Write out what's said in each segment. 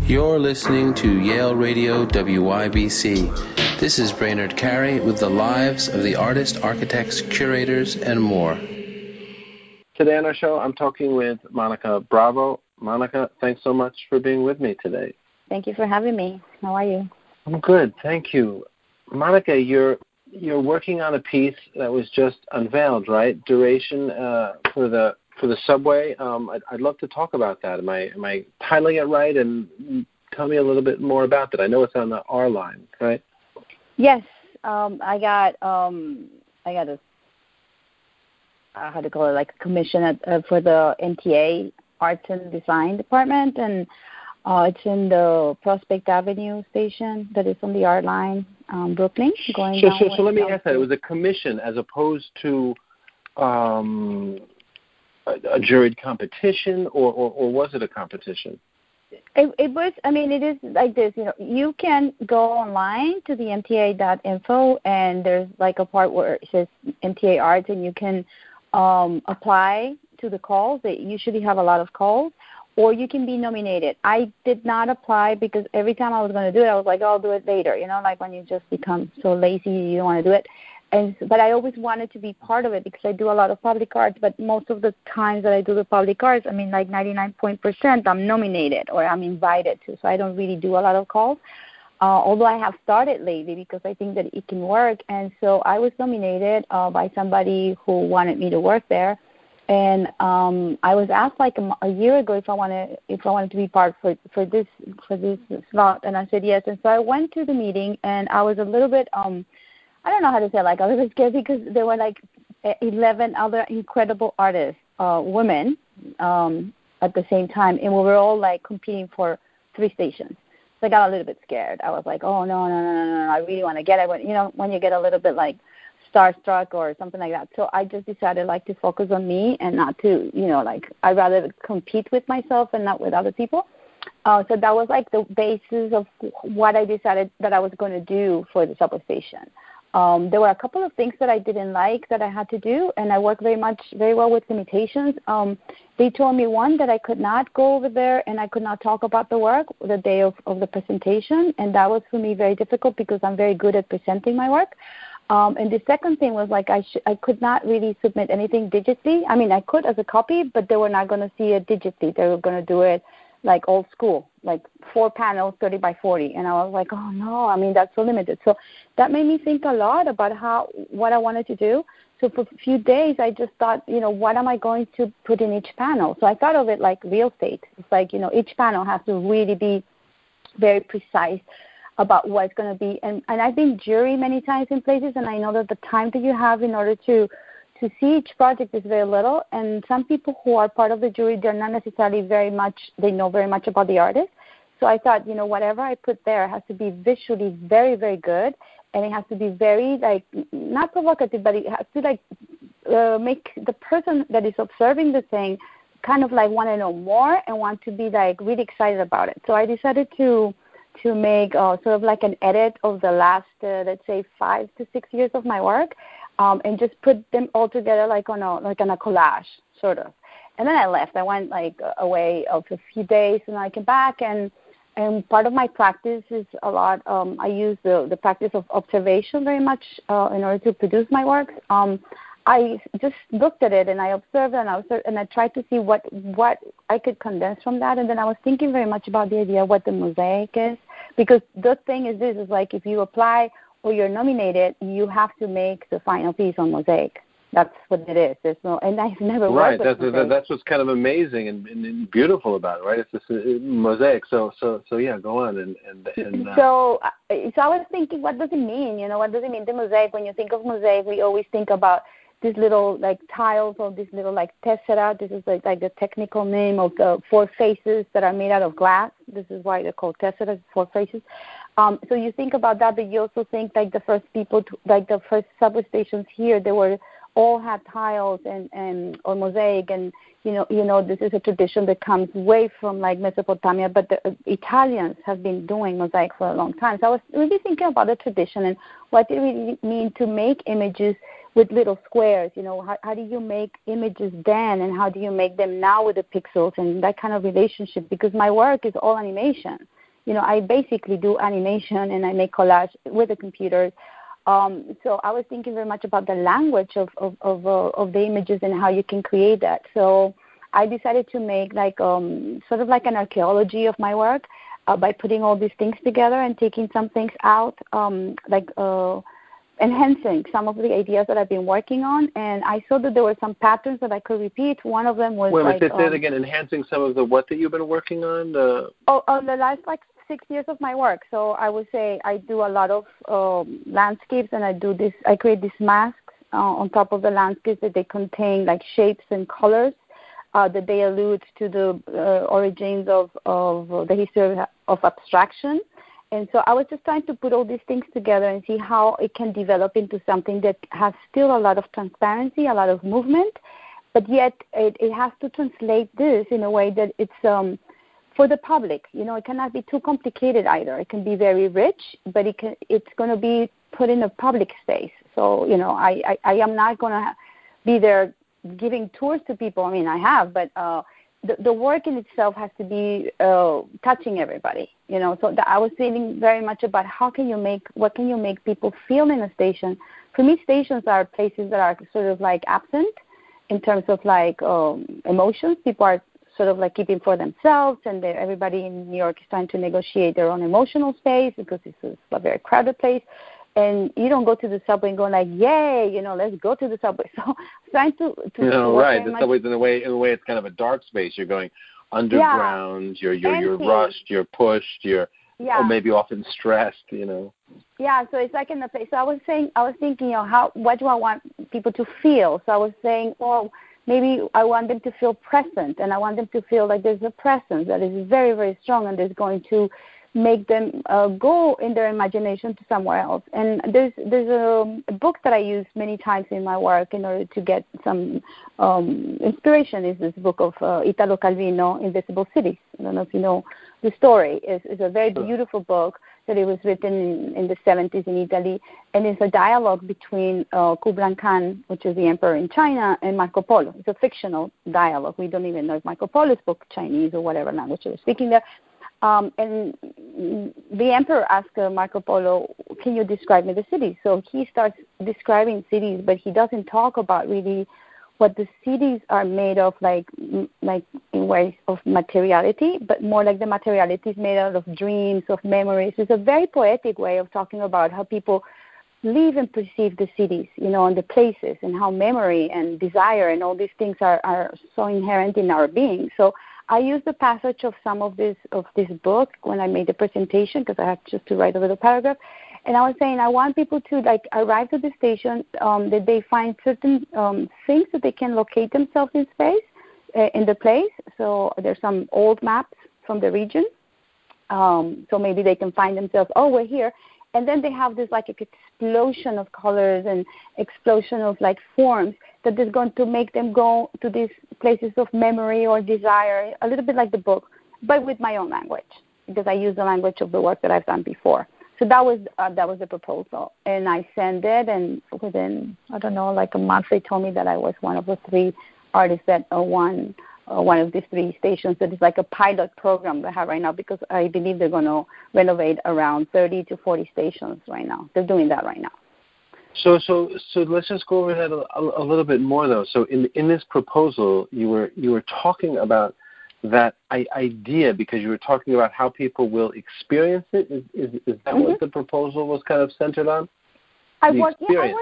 You're listening to Yale Radio WYBC. This is Brainerd Carey with the lives of the artists, architects, curators, and more. Today on our show, I'm talking with Monica Bravo. Monica, thanks so much for being with me today. Thank you for having me. How are you? I'm good, thank you. Monica, you're working on a piece that was just unveiled, right? Duration for the subway. I'd love to talk about that. Am I titling it right? And tell me a little bit more about that. I know it's on the R line, right? Yes, I got a how to call it, like a commission for the NTA Arts and Design Department, and it's in the Prospect Avenue station that is on the R line, Brooklyn. So let me ask that. It was a commission as opposed to a juried competition, or was it a competition? It was. I mean, it is like this. You can go online to the mta.info, and there's like a part where it says MTA Arts, and you can apply to the calls. They usually have a lot of calls, or you can be nominated. I did not apply because every time I was going to do it, I was like, oh, I'll do it later. Like when you just become so lazy, you don't want to do it. But I always wanted to be part of it because I do a lot of public arts, but most of the times that I do the public arts, I mean, like 99%, I'm nominated or I'm invited to, so I don't really do a lot of calls, although I have started lately because I think that it can work. And so I was nominated by somebody who wanted me to work there, and I was asked like a year ago if I wanted to be part for this slot, and I said yes. And so I went to the meeting, and I was a little bit I don't know how to say, like, I was scared because there were like 11 other incredible artists, women, at the same time, and we were all like competing for 3 stations. So I got a little bit scared. I was like, oh no, I really want to get it. When you get a little bit like starstruck or something like that. So I just decided like to focus on me and not to, like I'd rather compete with myself and not with other people. So that was like the basis of what I decided that I was going to do for the subway station. There were a couple of things that I didn't like that I had to do, and I worked very well with limitations. They told me, one, that I could not go over there and I could not talk about the work the day of the presentation, and that was for me very difficult because I'm very good at presenting my work. And the second thing was like I could not really submit anything digitally. I mean, I could as a copy, but they were not going to see it digitally. They were going to do it like old school, like 4 panels, 30 by 40. And I was like, oh no, I mean, that's so limited. So that made me think a lot about what I wanted to do. So for a few days, I just thought, what am I going to put in each panel? So I thought of it like real estate. It's like, each panel has to really be very precise about what it's going to be. And I've been jury many times in places, and I know that the time that you have in order to see each project is very little, and some people who are part of the jury, they're not necessarily they know very much about the artist. So I thought, whatever I put there has to be visually very, very good, and it has to be very, like, not provocative, but it has to, like, make the person that is observing the thing kind of, like, want to know more and want to be, like, really excited about it. So I decided to make sort of like an edit of the last, let's say, 5 to 6 years of my work, and just put them all together like on a collage, sort of. And then I left. I went like away for a few days, and I came back, and part of my practice is a lot. I use the practice of observation very much in order to produce my work. I just looked at it and I observed and I tried to see what I could condense from that. And then I was thinking very much about the idea of what the mosaic is, because the thing is this, is like if you apply or you're nominated, you have to make the final piece on mosaic. That's what it is. There's no, and I've never worked with mosaic. That's what's kind of amazing and beautiful about it, right? It's this mosaic. So yeah, go on So I was thinking, what does it mean? What does it mean, the mosaic? When you think of mosaic, we always think about these little like tiles or this little like tessera. This is like the technical name of the 4 faces that are made out of glass. This is why they're called tessera, 4 faces. So you think about that, but you also think like the first the first subway stations here, they all had tiles and or mosaic, and this is a tradition that comes way from like Mesopotamia, but the Italians have been doing mosaic for a long time. So I was really thinking about the tradition and what it really mean to make images with little squares. How do you make images then, and how do you make them now with the pixels and that kind of relationship? Because my work is all animation. I basically do animation and I make collage with the computers. So I was thinking very much about the language of the images and how you can create that. So I decided to make sort of like an archaeology of my work by putting all these things together and taking some things out, enhancing some of the ideas that I've been working on. And I saw that there were some patterns that I could repeat. One of them was say it again, enhancing some of the what that you've been working on? The last 6 years of my work. So I would say I do a lot of landscapes, and I create these masks on top of the landscapes that they contain like shapes and colors that they allude to the origins of the history of abstraction. And so I was just trying to put all these things together and see how it can develop into something that has still a lot of transparency, a lot of movement, but yet it has to translate this in a way that it's for the public. It cannot be too complicated either. It can be very rich, but it's going to be put in a public space. So, I am not going to be there giving tours to people. I mean, I have, but the work in itself has to be touching everybody. So I was thinking very much about what can you make people feel in a station. For me, stations are places that are sort of like absent in terms of like emotions. People are sort of like keeping for themselves, and everybody in New York is trying to negotiate their own emotional space because it's a very crowded place. And you don't go to the subway and go like, yay, let's go to the subway. So trying to right. The subway's in a way it's kind of a dark space. You're going underground. Yeah. You're rushed. You're pushed. Or maybe often stressed. Yeah. So it's like in the place. So I was thinking, what do I want people to feel? So I was saying, well, maybe I want them to feel present, and I want them to feel like there's a presence that is very, very strong and is going to make them go in their imagination to somewhere else. And there's a book that I use many times in my work in order to get some inspiration. Is this book of Italo Calvino, Invisible Cities. I don't know if you know the story. It's a very beautiful book that it was written in the 70s in Italy, and it's a dialogue between Kublai Khan, which is the emperor in China, and Marco Polo. It's a fictional dialogue. We don't even know if Marco Polo spoke Chinese or whatever language he was speaking there. And the emperor asked Marco Polo, can you describe me the cities? So he starts describing cities, but he doesn't talk about really what the cities are made of, like in ways of materiality, but more like the materiality is made out of dreams, of memories. It's a very poetic way of talking about how people live and perceive the cities, and the places, and how memory and desire and all these things are so inherent in our being. So I used the passage of some of this book when I made the presentation, because I had just to write a little paragraph. And I was saying I want people to arrive to the station, that they find certain things that they can locate themselves in space, in the place. So there's some old maps from the region. So maybe they can find themselves, we're here. And then they have this like explosion of colors and explosion of like forms that is going to make them go to these places of memory or desire, a little bit like the book, but with my own language, because I use the language of the work that I've done before. So that was the proposal, and I sent it, and within like a month, they told me that I was one of the 3 artists that won one of these 3 stations. That is like a pilot program they have right now, because I believe they're going to renovate around 30 to 40 stations right now. They're doing that right now. So let's just go over that a little bit more, though. So in this proposal, you were talking about that idea, because you were talking about how people will experience it. Is that what the proposal was kind of centered on? I work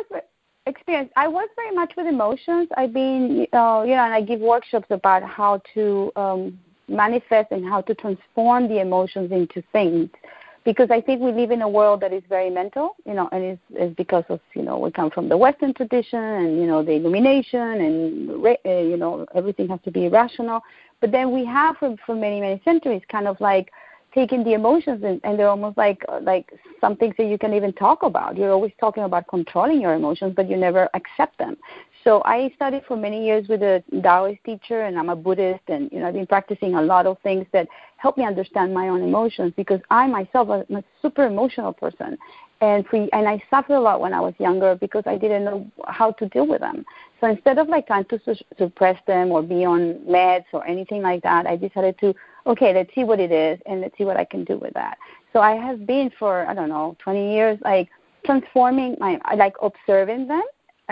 very much with emotions. I've been, and I give workshops about how to manifest and how to transform the emotions into things. Because I think we live in a world that is very mental, and it's because of, we come from the Western tradition and, the illumination and, everything has to be rational. But then we have, for many, many centuries, kind of like taken the emotions and they're almost like some things that you can even talk about. You're always talking about controlling your emotions, but you never accept them. So I studied for many years with a Taoist teacher, and I'm a Buddhist, and I've been practicing a lot of things that help me understand my own emotions, because I myself am a super emotional person, and I suffered a lot when I was younger because I didn't know how to deal with them. So instead of trying to suppress them or be on meds or anything like that, I decided to okay, let's see what it is and let's see what I can do with that. So I have been for, 20 years, like transforming like observing them,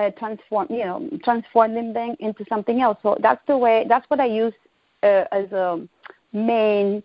transforming them into something else. So that's what I use as a main,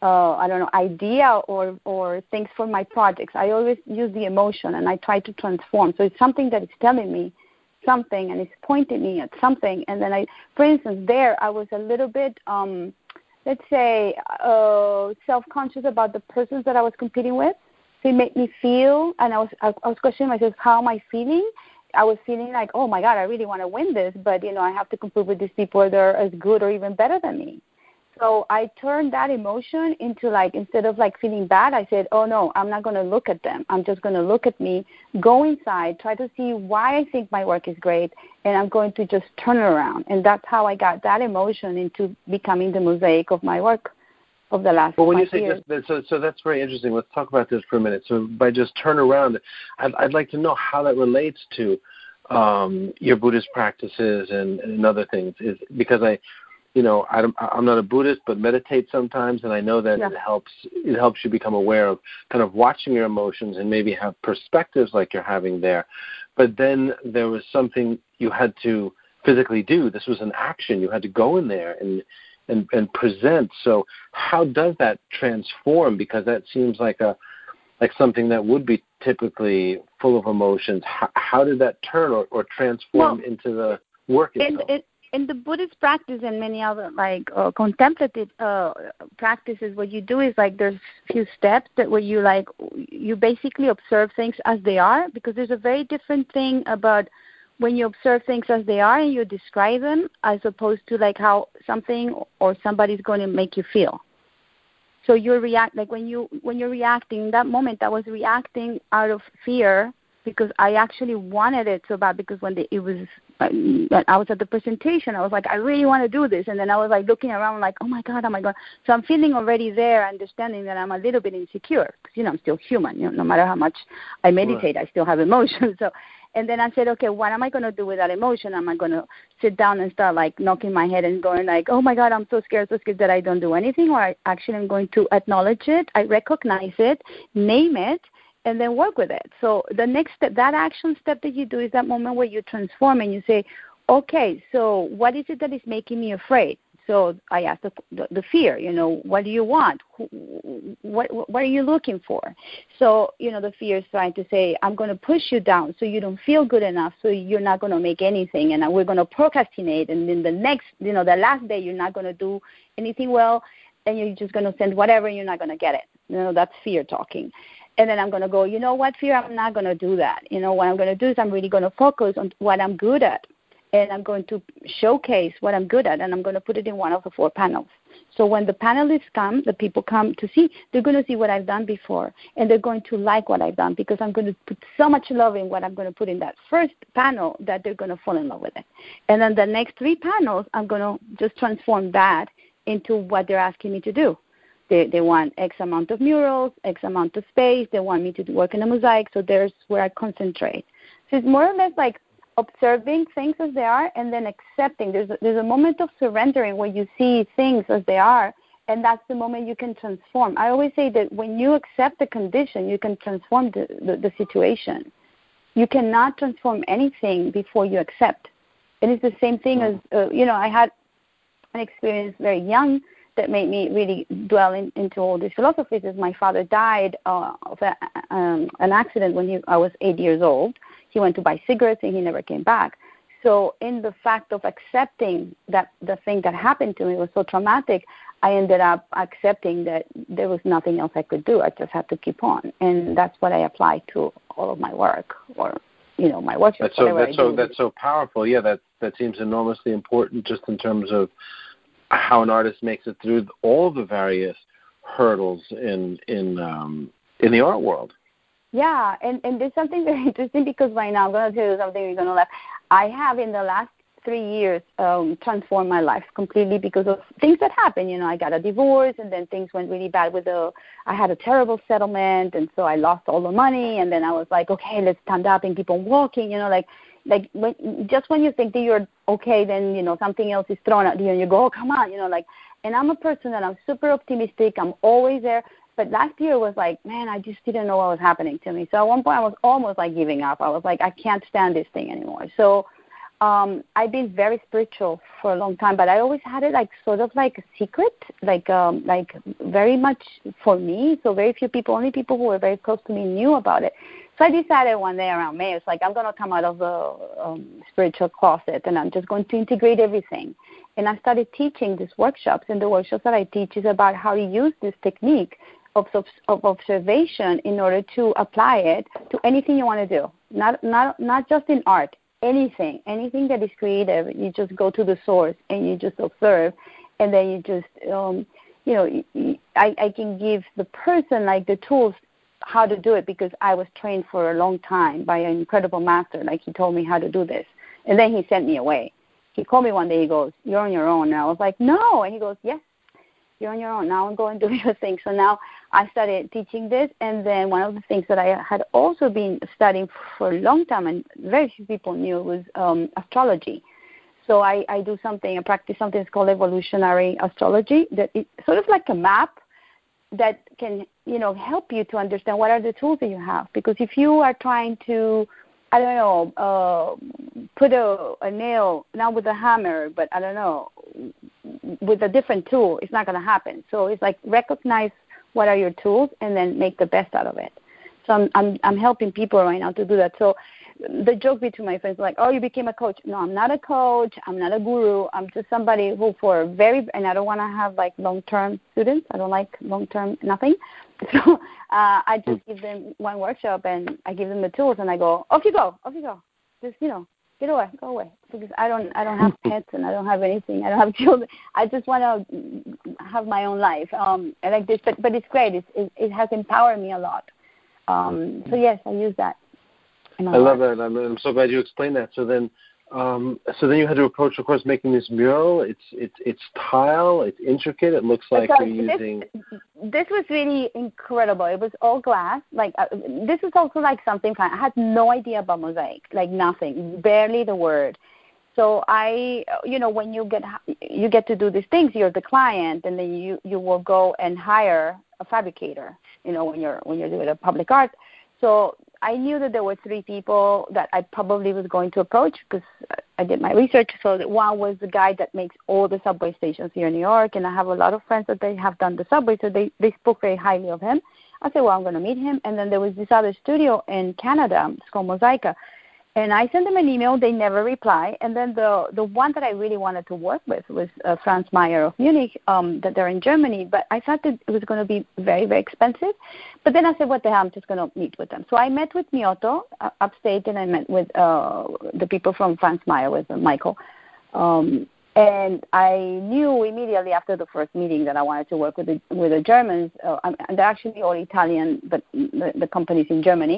idea or things for my projects. I always use the emotion and I try to transform. So it's something that is telling me something and it's pointing me at something. And then for instance, there I was a little bit, let's say, self-conscious about the persons that I was competing with. So it made me feel, and I was questioning myself, how am I feeling? I was feeling like, oh my God, I really want to win this, but I have to compete with these people that are as good or even better than me. So I turned that emotion into instead of feeling bad, I said, oh no, I'm not going to look at them. I'm just going to look at me, go inside, try to see why I think my work is great, and I'm going to just turn it around. And that's how I got that emotion into becoming the mosaic of my work of the last 5 years. Well, when you say this, so that's very interesting. Let's talk about this for a minute. So by just turn around, I'd like to know how that relates to your Buddhist practices and other things. Is because I'm not a Buddhist, but meditate sometimes, and I know that it helps you become aware of kind of watching your emotions and maybe have perspectives like you're having there. But then there was something you had to physically do. This was an action. You had to go in there and present. So how does that transform? Because that seems like something that would be typically full of emotions. How did that turn or transform into the work itself? In the Buddhist practice and many other contemplative practices, what you do is there's a few steps where you basically observe things as they are, because there's a very different thing about when you observe things as they are and you describe them as opposed to how something or somebody's going to make you feel. So you react when you're reacting in that moment. I was reacting out of fear because I actually wanted it so bad. Because when I was at the presentation, I was like, I really want to do this, and then I was looking around oh my God. So I'm feeling already there, understanding that I'm a little bit insecure because I'm still human. No matter how much I meditate, I still have emotions. So. And then I said, okay, what am I going to do with that emotion? Am I going to sit down and start knocking my head and going oh my God, I'm so scared that I don't do anything? Or I actually am going to acknowledge it, I recognize it, name it, and then work with it. So the next step, that action step that you do is that moment where you transform and you say, okay, so what is it that is making me afraid? So I asked the fear, what do you want? What are you looking for? So, the fear is trying to say, I'm going to push you down so you don't feel good enough, so you're not going to make anything, and we're going to procrastinate, and then the next, the last day you're not going to do anything well, and you're just going to send whatever, and you're not going to get it. That's fear talking. And then I'm going to go, you know what, fear, I'm not going to do that. What I'm going to do is I'm really going to focus on what I'm good at. And I'm going to showcase what I'm good at, and I'm going to put it in one of the 4 panels. So when the panelists come, the people come to see, they're going to see what I've done before, and they're going to like what I've done because I'm going to put so much love in what I'm going to put in that first panel that they're going to fall in love with it. And then the next 3 panels, I'm going to just transform that into what they're asking me to do. They want X amount of murals, X amount of space. They want me to work in a mosaic, so there's where I concentrate. So it's more or less observing things as they are and then accepting. There's a moment of surrendering where you see things as they are, and that's the moment you can transform. I always say that when you accept the condition, you can transform the situation. You cannot transform anything before you accept. And it's the same thing as, I had an experience very young that made me really dwell into all these philosophies. Is my father died of an accident when I was 8 years old. He went to buy cigarettes and he never came back. So in the fact of accepting that the thing that happened to me was so traumatic, I ended up accepting that there was nothing else I could do. I just had to keep on. And that's what I apply to all of my work or, my workshops. That's so powerful. Yeah, that seems enormously important just in terms of how an artist makes it through all the various hurdles in the art world. Yeah, and there's something very interesting because right now I'm going to tell you something you're going to laugh. I have in the last 3 years transformed my life completely because of things that happened. I got a divorce, and then things went really bad I had a terrible settlement, and so I lost all the money, and then I was like, okay, let's stand up and keep on walking, when you think that you're okay, then, something else is thrown at you, and you go, oh, come on, And I'm a person that I'm super optimistic. I'm always there. But last year was like, man, I just didn't know what was happening to me. So at one point I was almost like giving up. I was like, I can't stand this thing anymore. So I've been very spiritual for a long time, but I always had it like sort of like a secret, like very much for me. So very few people, only people who were very close to me knew about it. So I decided one day around May, it's like I'm going to come out of the spiritual closet and I'm just going to integrate everything. And I started teaching these workshops, and the workshops that I teach is about how to use this technique of observation in order to apply it to anything you want to do, not just in art. Anything that is creative, you just go to the source and you just observe, and then you just, I can give the person like the tools how to do it because I was trained for a long time by an incredible master. Like he told me how to do this, and then he sent me away. He called me one day. He goes, "You're on your own." And I was like, "No," and he goes, "Yes, you're on your own. Now I'm going to do your thing." So now I started teaching this, and then one of the things that I had also been studying for a long time and very few people knew was astrology. So I practice something that's called evolutionary astrology, that it's sort of like a map that can, help you to understand what are the tools that you have. Because if you are trying to, I don't know, put a nail, not with a hammer, but I don't know, with a different tool, it's not going to happen. So it's like recognize what are your tools and then make the best out of it. So I'm helping people right now to do that. So the joke between my friends is like, "Oh, you became a coach." No, I'm not a coach. I'm not a guru. I'm just somebody who and I don't want to have like long-term students. I don't like long-term nothing. So I just give them one workshop and I give them the tools and I go, off you go. Just, get away, go away. Because I don't have pets and I don't have anything. I don't have children. I just want to have my own life. I like this, but it's great. It has empowered me a lot. So yes, I use that. I love that. I'm so glad you explained that. So then you had to approach, of course, making this mural. It's tile. It's intricate. It looks like you're using. This was really incredible. It was all glass. This was also like something fun. I had no idea about mosaic. Like nothing. Barely the word. So when you get to do these things, you're the client, and then you will go and hire a fabricator. When you're doing a public art. So I knew that there were 3 people that I probably was going to approach because I did my research. So that one was the guy that makes all the subway stations here in New York, and I have a lot of friends that they have done the subway, so they spoke very highly of him. I said, well, I'm going to meet him. And then there was this other studio in Canada. It's called Mosaica. And I sent them an email. They never reply. And then the one that I really wanted to work with was Franz Meyer of Munich, that they're in Germany. But I thought that it was going to be very, very expensive. But then I said, what the hell, I'm just going to meet with them. So I met with Miyotto upstate, and I met with the people from Franz Meyer, with Michael. And I knew immediately after the first meeting that I wanted to work with the Germans. And they're actually all Italian, but the company's in Germany.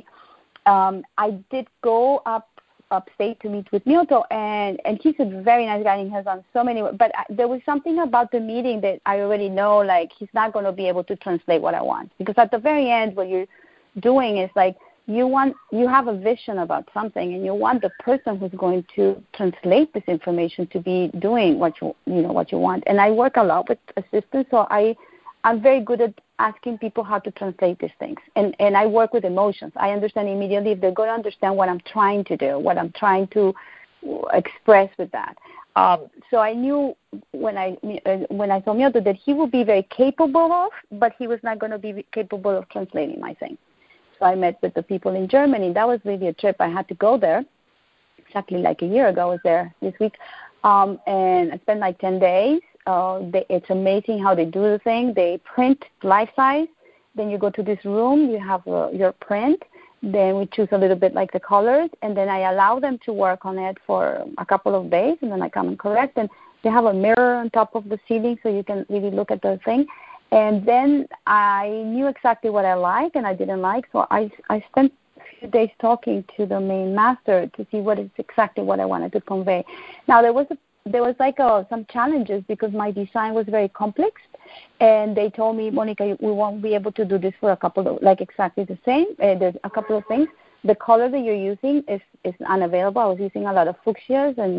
I did go upstate to meet with Miyotto, and he's a very nice guy, and he has done so many. But there was something about the meeting that I already know, like he's not going to be able to translate what I want. Because at the very end, what you're doing is like you have a vision about something, and you want the person who's going to translate this information to be doing what you want. And I work a lot with assistants, so I'm very good at asking people how to translate these things. And I work with emotions. I understand immediately if they're going to understand what I'm trying to do, what I'm trying to express with that. So I knew when I saw Miyotto that he would be very capable of, but he was not going to be capable of translating my thing. So I met with the people in Germany. That was really a trip. I had to go there. Exactly like a year ago, I was there this week. And I spent like 10 days. It's amazing how they do the thing. They print life size. Then you go to this room. You have your print. Then we choose a little bit like the colors. And then I allow them to work on it for a couple of days. And then I come and correct. And they have a mirror on top of the ceiling so you can really look at the thing. And then I knew exactly what I liked and I didn't like. So I spent a few days talking to the main master to see what is exactly what I wanted to convey. Now, there was some challenges because my design was very complex, and they told me, Monica, we won't be able to do this for a couple of, like exactly the same. There's a couple of things. The color that you're using is unavailable. I was using a lot of fuchsias, and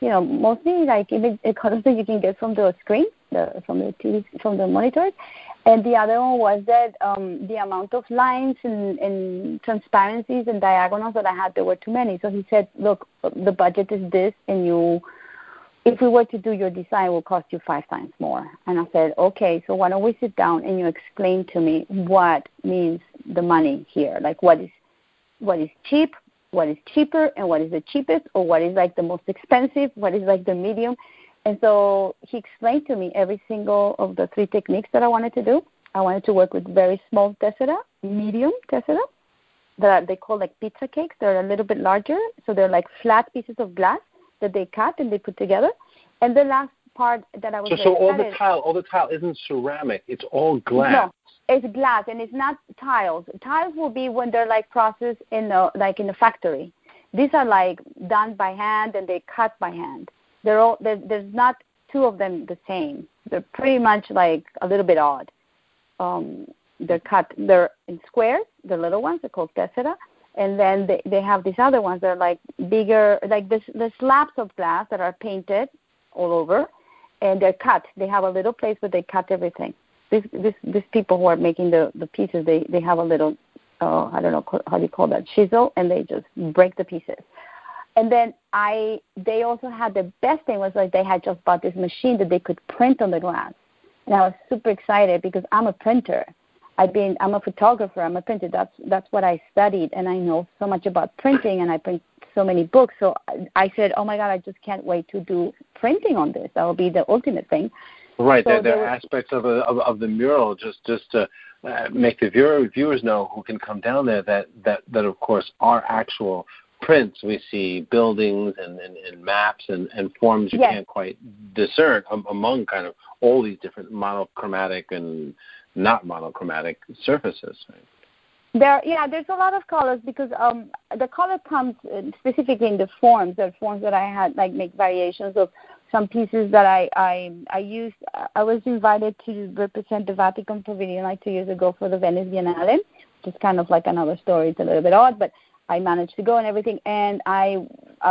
mostly like image colors that you can get from the screen, from the TV, from the monitors. And the other one was that the amount of lines and transparencies and diagonals that I had, there were too many. So he said, look, the budget is this, and if we were to do your design, it will cost you 5 times more. And I said, okay, so why don't we sit down and you explain to me what means the money here, like what is cheap, what is cheaper, and what is the cheapest, or what is like the most expensive, what is like the medium. And so he explained to me every single of the 3 techniques that I wanted to do. I wanted to work with very small tessera, medium tessera, that they call like pizza cakes. They're a little bit larger, so they're like flat pieces of glass that they cut and they put together. And the last part that I was so all the tile isn't ceramic; it's all glass. No, it's glass, and it's not tiles. Tiles will be when they're like processed in the factory. These are like done by hand and they cut by hand. There's not 2 of them the same. They're pretty much like a little bit odd. They're in squares, the little ones, they're called tessera. And then they have these other ones that are like bigger, like the slabs of glass that are painted all over, and they're cut. They have a little place where they cut everything. These people who are making the pieces, they have a little, I don't know how do you call that, chisel, and they just break the pieces. And then they also had, the best thing was like they had just bought this machine that they could print on the glass. And I was super excited because I'm a printer. I'm a photographer. I'm a printer. That's what I studied, and I know so much about printing, and I print so many books. So I said, oh my God, I just can't wait to do printing on this. That will be the ultimate thing. Right. So there are aspects of the mural just to make the viewers know who can come down there that of course are actual prints. We see buildings and maps and forms you can't quite discern among kind of all these different monochromatic and not monochromatic surfaces. Right? There's a lot of colors because the color comes specifically in the forms. There are forms that I had like make variations of some pieces that I used. I was invited to represent the Vatican Pavilion like 2 years ago for the Venice Biennale, which is kind of like another story. It's a little bit odd, but I managed to go and everything. And I'm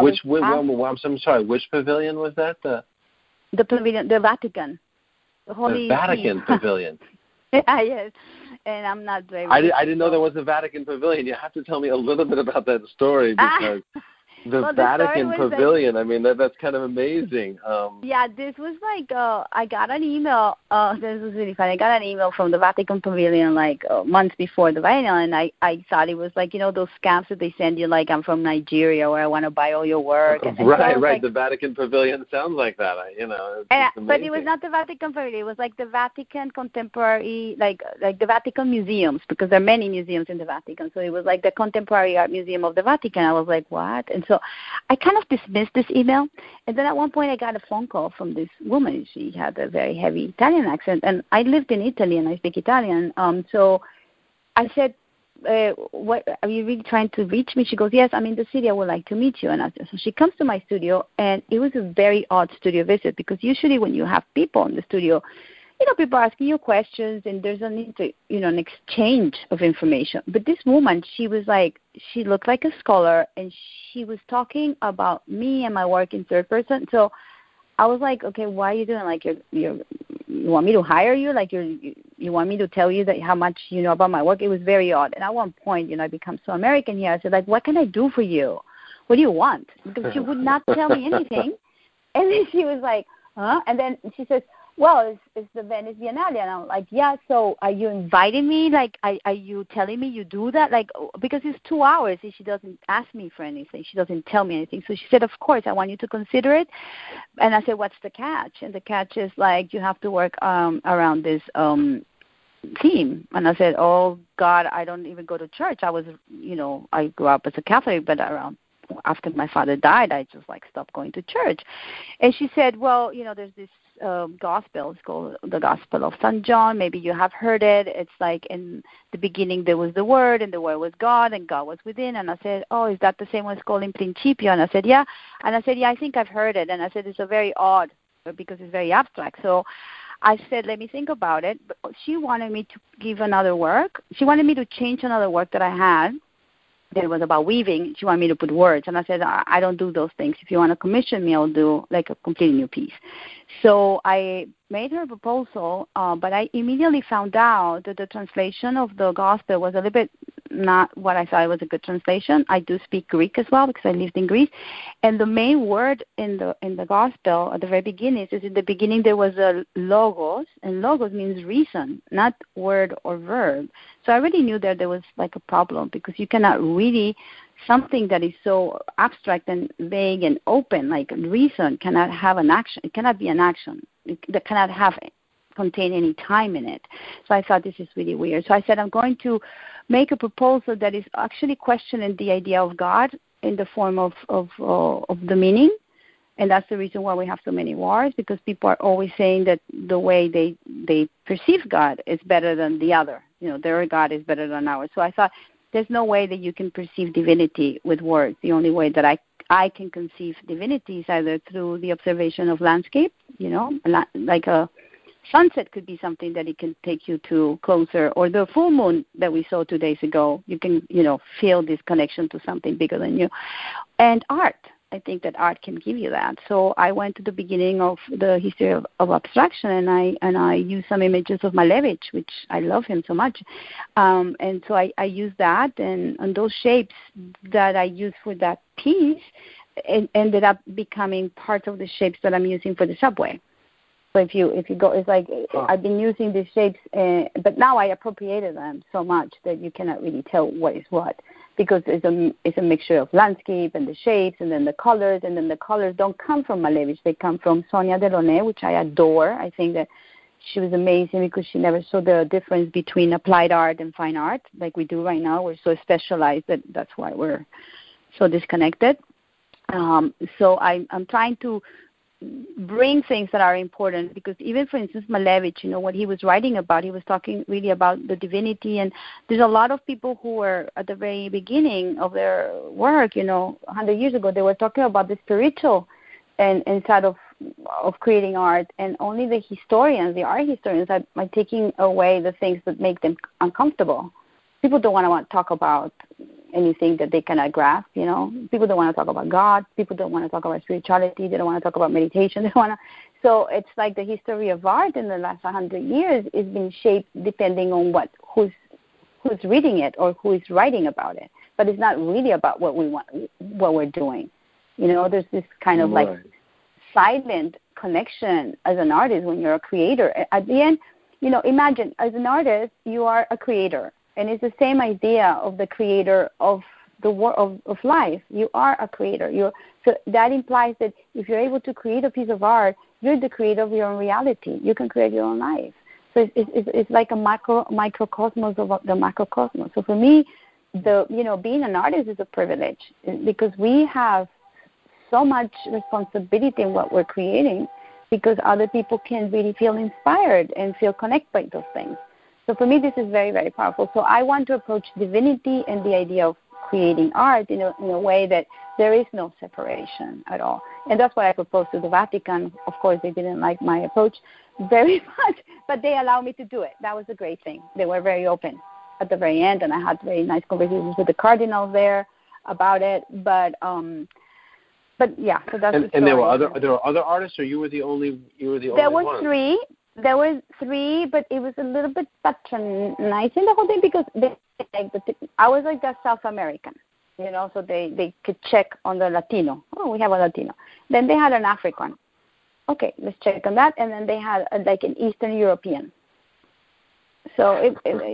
sorry, which pavilion was that? The pavilion, the Vatican. The Vatican Pavilion. Yes, and I'm not very. I didn't know there was a Vatican Pavilion. You have to tell me a little bit about that story because the Vatican Pavilion. I mean, that's kind of amazing. This was like I got an email. This was really funny. I got an email from the Vatican Pavilion like months before the Biennale, and I thought it was like those scams that they send you like I'm from Nigeria where I want to buy all your work. Right. Like, the Vatican Pavilion sounds like that. But it was not the Vatican Pavilion. It was like the Vatican Contemporary, like the Vatican museums, because there are many museums in the Vatican. So it was like the Contemporary Art Museum of the Vatican. I was like, what? And so I kind of dismissed this email, and then at one point I got a phone call from this woman. She had a very heavy Italian accent, and I lived in Italy and I speak Italian. So I said, "What are you really trying to reach me?" She goes, "Yes, I'm in the city. I would like to meet you." And so she comes to my studio, and it was a very odd studio visit because usually when you have people in the studio, people are asking you questions, and there's a need to, an exchange of information. But this woman, she looked like a scholar, and she was talking about me and my work in third person. So I was like, okay, why are you doing? Like, you want me to hire you? Like, you want me to tell you that how much you know about my work? It was very odd. And at one point, I become so American here. I said, like, what can I do for you? What do you want? Because she would not tell me anything. And then she was like, huh? And then she says, well, it's the Venice Biennale. And I'm like, yeah, so are you inviting me? Like, are you telling me you do that? Like, because it's 2 hours and she doesn't ask me for anything. She doesn't tell me anything. So she said, of course, I want you to consider it. And I said, what's the catch? And the catch is, like, you have to work around this theme. And I said, oh, God, I don't even go to church. I was, I grew up as a Catholic, but after my father died, I just stopped going to church. And she said, well, there's this gospel. It's called the Gospel of St. John. Maybe you have heard it. It's like in the beginning there was the Word, and the Word was God, and God was within. And I said, oh, is that the same one? It's called in Principio. And I said, yeah. And I said, yeah, I think I've heard it. And I said, it's a very odd because it's very abstract. So I said, let me think about it. But she wanted me to give another work. She wanted me to change another work that I had that it was about weaving. She wanted me to put words, and I said, I don't do those things. If you want to commission me, I'll do like a completely new piece. So I made her a proposal, but I immediately found out that the translation of the gospel was a little bit not what I thought was a good translation. I do speak Greek as well because I lived in Greece, and the main word in the gospel at the very beginning is in the beginning there was a logos, and logos means reason, not word or verb. So I already knew that there was like a problem because you cannot really something that is so abstract and vague and open, like reason, cannot have an action. It cannot be an action. It cannot contain any time in it. So I thought this is really weird. So I said I'm going to make a proposal that is actually questioning the idea of God in the form of the meaning. And that's the reason why we have so many wars, because people are always saying that the way they perceive God is better than the other. Their God is better than ours. So I thought there's no way that you can perceive divinity with words. The only way that I can conceive divinity is either through the observation of landscape, like a sunset could be something that it can take you to closer, or the full moon that we saw 2 days ago. You can, feel this connection to something bigger than you. And art. I think that art can give you that. So I went to the beginning of the history of abstraction, and I used some images of Malevich, which I love him so much. And so I used that, and those shapes that I used for that piece ended up becoming part of the shapes that I'm using for the subway. So if you go, it's like I've been using these shapes, but now I appropriated them so much that you cannot really tell what is what, because it's a mixture of landscape and the shapes and then the colors, and then the colors don't come from Malevich. They come from Sonia Delaunay, which I adore. I think that she was amazing because she never saw the difference between applied art and fine art like we do right now. We're so specialized that's why we're so disconnected. So I'm trying to bring things that are important, because even, for instance, Malevich, what he was writing about, he was talking really about the divinity, and there's a lot of people who were at the very beginning of their work, 100 years ago, they were talking about the spiritual and inside of creating art, and only the art historians are taking away the things that make them uncomfortable. People don't want to talk about anything that they cannot grasp, People don't want to talk about God. People don't want to talk about spirituality. They don't want to talk about meditation. So it's like the history of art in the last 100 years is being shaped depending on who's reading it or who is writing about it. But it's not really about what we're doing. There's this kind of like silent connection as an artist when you're a creator. At the end, imagine as an artist, you are a creator. And it's the same idea of the creator of the world of life. You are a creator. So that implies that if you're able to create a piece of art, you're the creator of your own reality. You can create your own life. So it's like a microcosmos of the macrocosmos. So for me, being an artist is a privilege, because we have so much responsibility in what we're creating, because other people can really feel inspired and feel connected by those things. So for me, this is very, very powerful. So I want to approach divinity and the idea of creating art in a way that there is no separation at all. And that's why I proposed to the Vatican. Of course, they didn't like my approach very much, but they allowed me to do it. That was a great thing. They were very open at the very end, and I had very nice conversations with the cardinals there about it. But yeah, so that's the story. And there were other artists, or you were the only one? There were three, but it was a little bit patronizing, the whole thing, because I was like the South American, so they could check on the Latino. Oh, we have a Latino. Then they had an African. Okay, let's check on that. And then they had like an Eastern European. So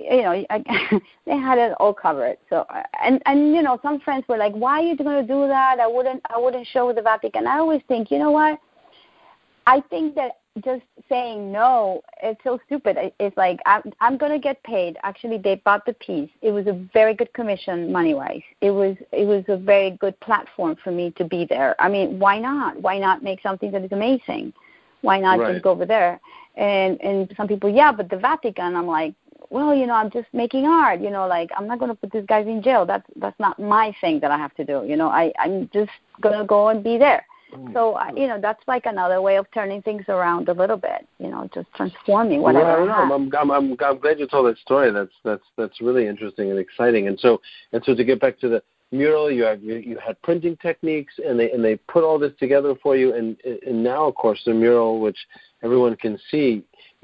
they had it all covered. So and some friends were like, "Why are you going to do that? I wouldn't show the Vatican." I always think, you know what? I think that just saying no, it's so stupid. It's like I'm going to get paid. Actually, they bought the piece. It was a very good commission money-wise. It was a very good platform for me to be there. I mean, why not? Why not make something that is amazing? Why not just go over there? And some people, yeah, but the Vatican. I'm like, well, I'm just making art. Like I'm not going to put these guys in jail. That's not my thing that I have to do. I'm just going to go and be there. So, that's like another way of turning things around a little bit, just transforming whatever I have. I'm glad you told that story. That's really interesting and exciting. And so to get back to the mural, you had printing techniques, and they put all this together for you, and now, of course, the mural, which everyone can see,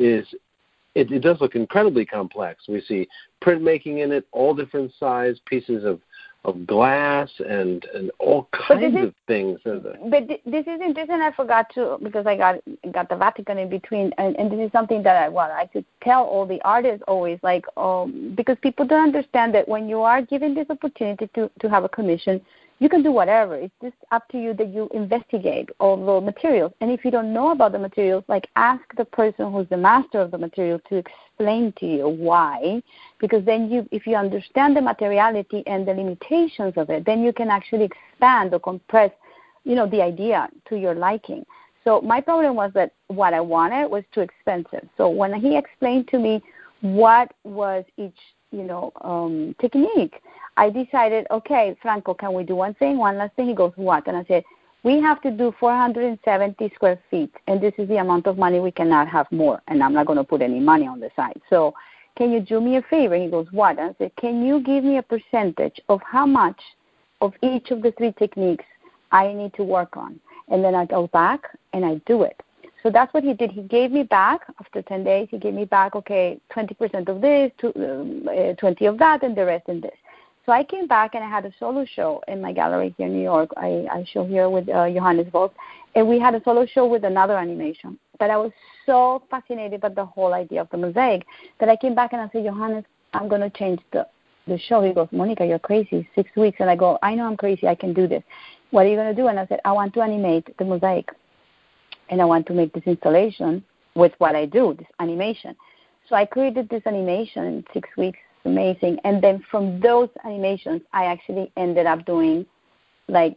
it does look incredibly complex. We see printmaking in it, all different size pieces of glass and all kinds of things. But this is interesting. I forgot to, because I got the Vatican in between, and this is something that I could tell all the artists always, because people don't understand that when you are given this opportunity to have a commission, you can do whatever. It's just up to you that you investigate all the materials. And if you don't know about the materials, ask the person who's the master of the material to explain to you why. Because then if you understand the materiality and the limitations of it, then you can actually expand or compress, the idea to your liking. So my problem was that what I wanted was too expensive. So when he explained to me what was each, technique, I decided, okay, Franco, can we do one last thing? He goes, what? And I said, we have to do 470 square feet, and this is the amount of money. We cannot have more, and I'm not going to put any money on the side. So can you do me a favor? He goes, what? And I said, can you give me a percentage of how much of each of the 3 techniques I need to work on? And then I go back and I do it. So that's what he did. He gave me back, after 10 days, he gave me back, 20% of this, 20 of that, and the rest in this. So I came back and I had a solo show in my gallery here in New York. I show here with Johannes Volk, and we had a solo show with another animation. But I was so fascinated by the whole idea of the mosaic that I came back and I said, Johannes, I'm going to change the show. He goes, Monica, you're crazy, 6 weeks. And I go, I know I'm crazy, I can do this. What are you going to do? And I said, I want to animate the mosaic. And I want to make this installation with what I do, this animation. So I created this animation in 6 weeks. Amazing. And then from those animations, I actually ended up doing an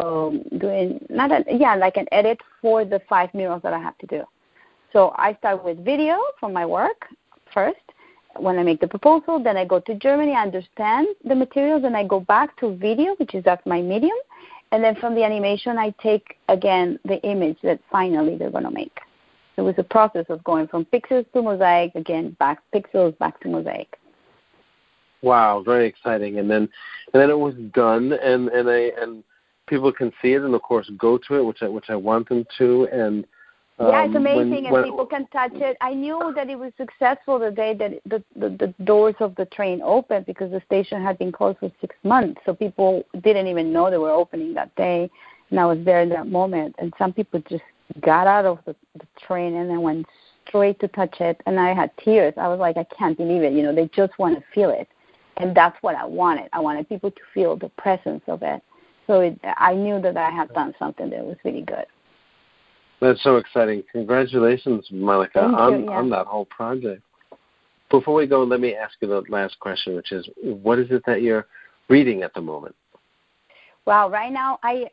edit for the 5 murals that I have to do. So I start with video from my work first. When I make the proposal, then I go to Germany, I understand the materials, and I go back to video, that's my medium. And then from the animation, I take, again, the image that finally they're going to make. So it was a process of going from pixels to mosaic, again, pixels back to mosaic. Wow, very exciting. And then it was done, and people can see it, and of course go to it, which I want them to. And it's amazing, and people can touch it. I knew that it was successful the day that the doors of the train opened, because the station had been closed for 6 months, so people didn't even know they were opening that day. And I was there in that moment, and some people just got out of the train and then went straight to touch it, and I had tears. I was like, I can't believe it. They just want to feel it. And that's what I wanted. I wanted people to feel the presence of it. So I knew that I had done something that was really good. That's so exciting. Congratulations, Monica, on that whole project. Before we go, let me ask you the last question, which is, what is it that you're reading at the moment? Well, right now, I'm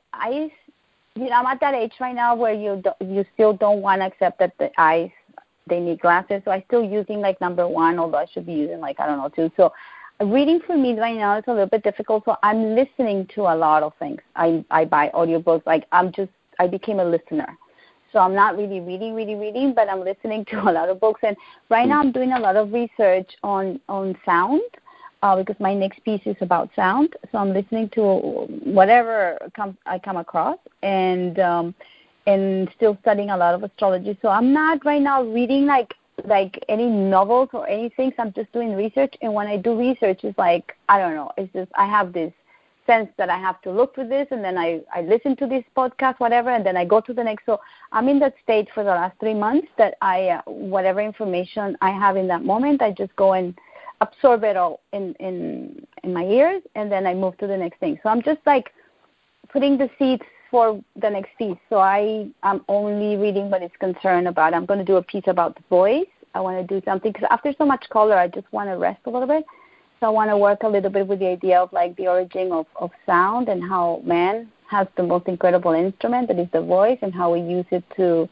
at that age right now where you still don't want to accept that the eyes, they need glasses. So I'm still using number 1, although I should be using 2. So reading for me right now is a little bit difficult, so I'm listening to a lot of things. I buy audiobooks. I became a listener. So I'm not really reading, but I'm listening to a lot of books. And right now I'm doing a lot of research on sound, because my next piece is about sound. So I'm listening to whatever I come across, and still studying a lot of astrology. So I'm not right now reading like any novels or anything. So I'm just doing research. And when I do research, it's I don't know. It's just I have this sense that I have to look for this, and then I listen to this podcast, whatever, and then I go to the next. So I'm in that state for the last 3 months that I whatever information I have in that moment, I just go and absorb it all in my ears, and then I move to the next thing. So I'm just putting the seeds for the next piece. So I'm only reading what it's concerned about. I'm going to do a piece about the voice. I want to do something, because after so much color, I just want to rest a little bit. So I want to work a little bit with the idea of the origin of sound, and how man has the most incredible instrument, that is the voice, and how we use it to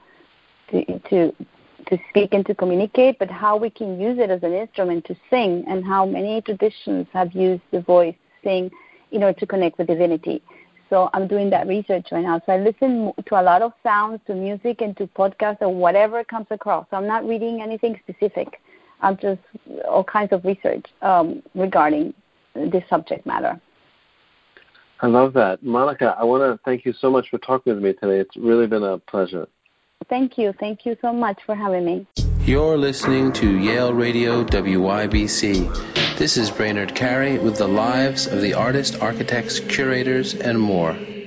speak and to communicate, but how we can use it as an instrument to sing, and how many traditions have used the voice to sing in order to connect with divinity. So I'm doing that research right now. So I listen to a lot of sounds, to music, and to podcasts or whatever comes across. So I'm not reading anything specific. I'm just all kinds of research regarding this subject matter. I love that. Monica, I want to thank you so much for talking with me today. It's really been a pleasure. Thank you. Thank you so much for having me. You're listening to Yale Radio WYBC. This is Brainerd Carey with the lives of the artists, architects, curators, and more.